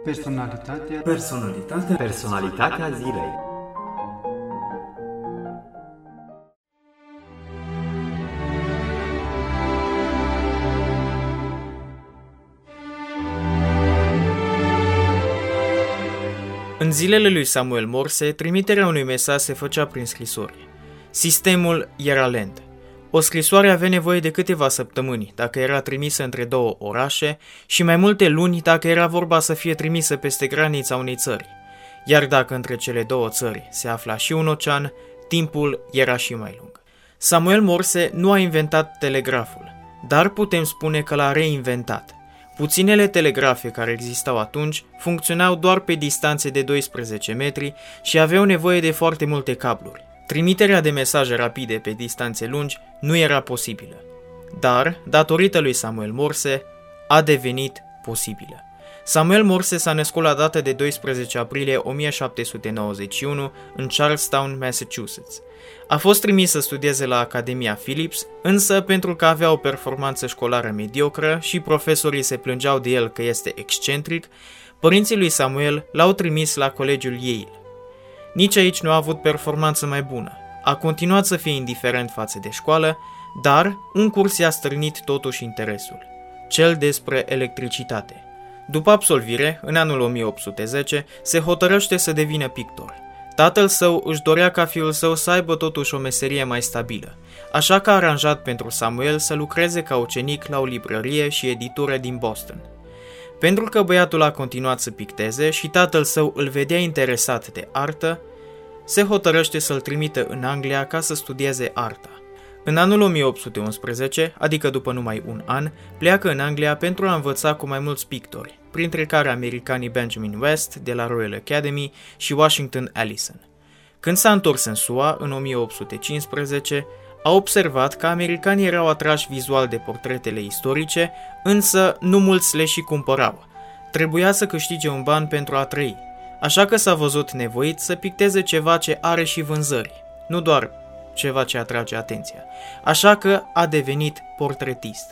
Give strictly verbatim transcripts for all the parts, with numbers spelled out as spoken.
Personalitatea Personalitatea Personalitatea zilei. În zilele lui Samuel Morse, trimiterea unui mesaj se făcea prin scrisori. Sistemul era lent. O scrisoare avea nevoie de câteva săptămâni dacă era trimisă între două orașe și mai multe luni dacă era vorba să fie trimisă peste granița unei țări. Iar dacă între cele două țări se afla și un ocean, timpul era și mai lung. Samuel Morse nu a inventat telegraful, dar putem spune că l-a reinventat. Puținele telegrafe care existau atunci funcționau doar pe distanțe de doisprezece metri și aveau nevoie de foarte multe cabluri. Trimiterea de mesaje rapide pe distanțe lungi nu era posibilă, dar, datorită lui Samuel Morse, a devenit posibilă. Samuel Morse s-a născut la data de doisprezece aprilie o mie șapte sute nouăzeci și unu în Charlestown, Massachusetts. A fost trimis să studieze la Academia Phillips, însă pentru că avea o performanță școlară mediocră și profesorii se plângeau de el că este excentric, părinții lui Samuel l-au trimis la colegiul Yale. Nici aici nu a avut performanță mai bună. A continuat să fie indiferent față de școală, dar un curs i-a stârnit totuși interesul, cel despre electricitate. După absolvire, în anul o mie opt sute zece, se hotărăște să devină pictor. Tatăl său își dorea ca fiul său să aibă totuși o meserie mai stabilă, așa că a aranjat pentru Samuel să lucreze ca ucenic la o librărie și editură din Boston. Pentru că băiatul a continuat să picteze și tatăl său îl vedea interesat de artă, se hotărăște să-l trimită în Anglia ca să studieze arta. În anul o mie opt sute unsprezece, adică după numai un an, pleacă în Anglia pentru a învăța cu mai mulți pictori, printre care americanii Benjamin West de la Royal Academy și Washington Allison. Când s-a întors în S U A, în o mie opt sute cincisprezece, a observat că americanii erau atrași vizual de portretele istorice, însă nu mulți le și cumpărau. Trebuia să câștige un ban pentru a trăi, așa că s-a văzut nevoit să picteze ceva ce are și vânzări, nu doar ceva ce atrage atenția, așa că a devenit portretist.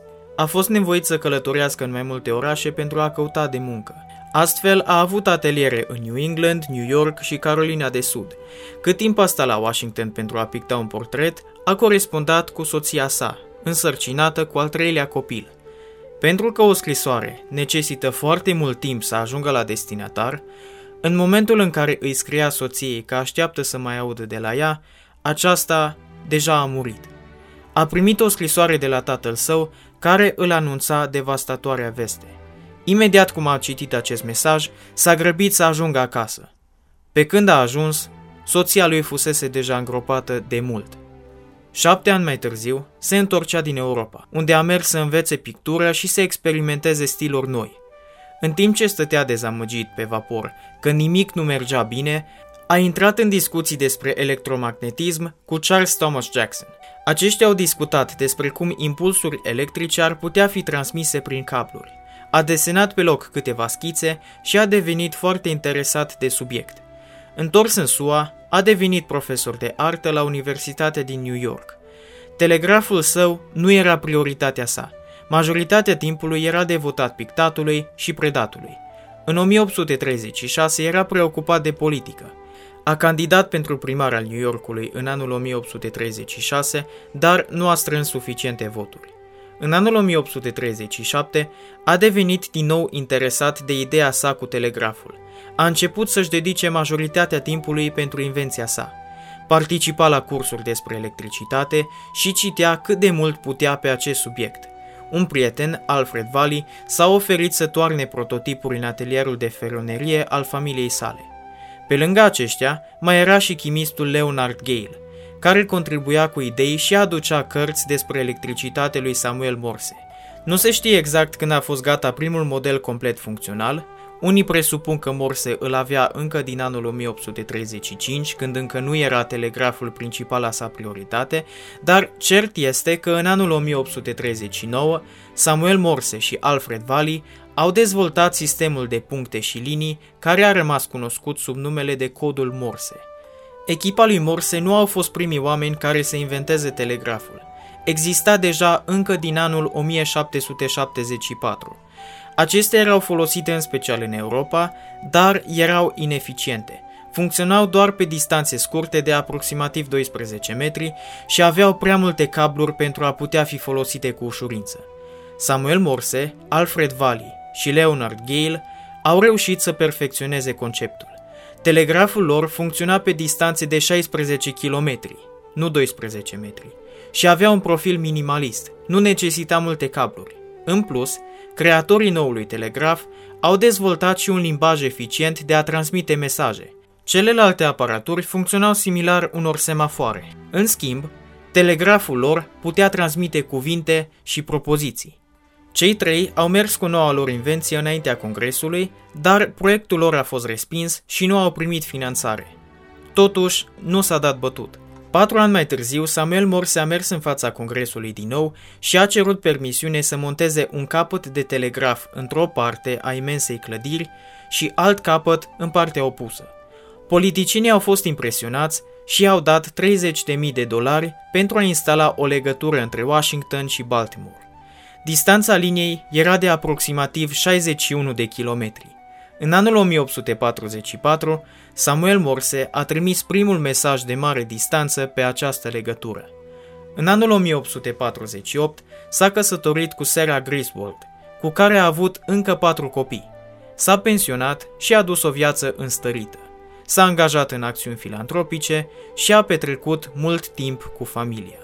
A fost nevoit să călătorească în mai multe orașe pentru a căuta de muncă. Astfel a avut ateliere în New England, New York și Carolina de Sud. Cât timp a stat la Washington pentru a picta un portret, a corespondat cu soția sa, însărcinată cu al treilea copil. Pentru că o scrisoare necesită foarte mult timp să ajungă la destinatar, în momentul în care îi scria soției că așteaptă să mai audă de la ea, aceasta deja a murit. A primit o scrisoare de la tatăl său care îl anunța devastatoarea veste. Imediat cum a citit acest mesaj, s-a grăbit să ajungă acasă. Pe când a ajuns, soția lui fusese deja îngropată de mult. Șapte ani mai târziu, se întorcea din Europa, unde a mers să învețe pictură și să experimenteze stiluri noi. În timp ce stătea dezamăgit pe vapor că nimic nu mergea bine, a intrat în discuții despre electromagnetism cu Charles Thomas Jackson. Aceștia au discutat despre cum impulsuri electrice ar putea fi transmise prin cabluri. A desenat pe loc câteva schițe și a devenit foarte interesat de subiect. Întors în S U A, a devenit profesor de artă la Universitatea din New York. Telegraful său nu era prioritatea sa. Majoritatea timpului era devotat pictatului și predatului. În o mie opt sute treizeci și șase era preocupat de politică. A candidat pentru primar al New Yorkului în anul o mie opt sute treizeci și șase, dar nu a strâns suficiente voturi. În anul o mie opt sute treizeci și șapte a devenit din nou interesat de ideea sa cu telegraful. A început să-și dedice majoritatea timpului pentru invenția sa. Participa la cursuri despre electricitate și citea cât de mult putea pe acest subiect. Un prieten, Alfred Valley, s-a oferit să toarne prototipuri în atelierul de feronerie al familiei sale. Pe lângă aceștia, mai era și chimistul Leonard Gale, care contribuia cu idei și aducea cărți despre electricitate lui Samuel Morse. Nu se știe exact când a fost gata primul model complet funcțional. Unii presupun că Morse îl avea încă din anul o mie opt sute treizeci și cinci, când încă nu era telegraful principala sa prioritate, dar cert este că în anul o mie opt sute treizeci și nouă, Samuel Morse și Alfred Valley au dezvoltat sistemul de puncte și linii care a rămas cunoscut sub numele de codul Morse. Echipa lui Morse nu au fost primii oameni care să inventeze telegraful. exista deja încă din anul o mie șapte sute șaptezeci și patru. Acestea erau folosite în special în Europa, dar erau ineficiente. Funcționau doar pe distanțe scurte de aproximativ doisprezece metri și aveau prea multe cabluri pentru a putea fi folosite cu ușurință. Samuel Morse, Alfred Valley și Leonard Gale au reușit să perfecționeze conceptul. Telegraful lor funcționa pe distanțe de șaisprezece kilometri, nu doisprezece metri, și avea un profil minimalist, nu necesita multe cabluri. În plus, creatorii noului telegraf au dezvoltat și un limbaj eficient de a transmite mesaje. Celelalte aparaturi funcționau similar unor semafoare. În schimb, telegraful lor putea transmite cuvinte și propoziții. Cei trei au mers cu noua lor invenție înaintea Congresului, dar proiectul lor a fost respins și nu au primit finanțare. Totuși, nu s-a dat bătut. Patru ani mai târziu, Samuel Morse a mers în fața Congresului din nou și a cerut permisiune să monteze un capăt de telegraf într-o parte a imensei clădiri și alt capăt în partea opusă. Politicienii au fost impresionați și i-au dat treizeci de mii de dolari pentru a instala o legătură între Washington și Baltimore. Distanța liniei era de aproximativ șaizeci și unu de kilometri. În anul o mie opt sute patruzeci și patru, Samuel Morse a trimis primul mesaj de mare distanță pe această legătură. În anul o mie opt sute patruzeci și opt s-a căsătorit cu Sarah Griswold, cu care a avut încă patru copii. S-a pensionat și a dus o viață înstărită. S-a angajat în acțiuni filantropice și a petrecut mult timp cu familia.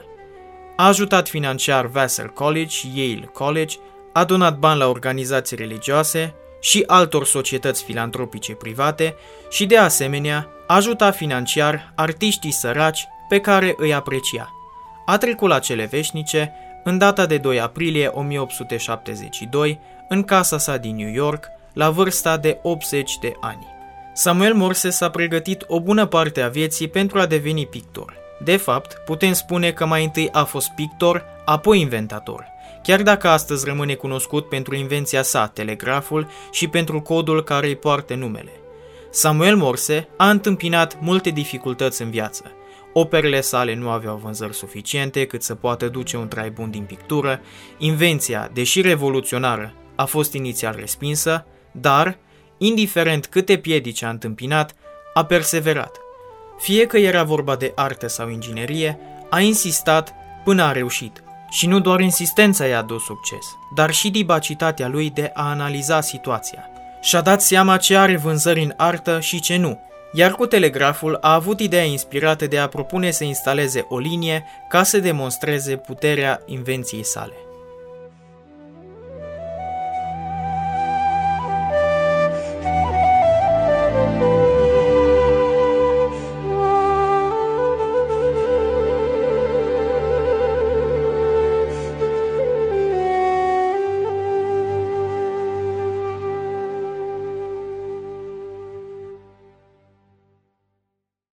A ajutat financiar Vassar College și Yale College, a donat bani la organizații religioase și altor societăți filantropice private și, de asemenea, a ajutat financiar artiștii săraci pe care îi aprecia. A trecut la cele veșnice în data de doi aprilie o mie opt sute șaptezeci și doi, în casa sa din New York, la vârsta de optzeci de ani. Samuel Morse s-a pregătit o bună parte a vieții pentru a deveni pictor. De fapt, putem spune că mai întâi a fost pictor, apoi inventator, chiar dacă astăzi rămâne cunoscut pentru invenția sa, telegraful, și pentru codul care îi poartă numele. Samuel Morse a întâmpinat multe dificultăți în viață. Operele sale nu aveau vânzări suficiente cât să poată duce un trai bun din pictură, invenția, deși revoluționară, a fost inițial respinsă, dar, indiferent câte piedici a întâmpinat, a perseverat. Fie că era vorba de artă sau inginerie, a insistat până a reușit. Și nu doar insistența i-a dus succes, dar și dibacitatea lui de a analiza situația. Și-a dat seama ce are vânzări în artă și ce nu, iar cu telegraful a avut ideea inspirată de a propune să instaleze o linie ca să demonstreze puterea invenției sale.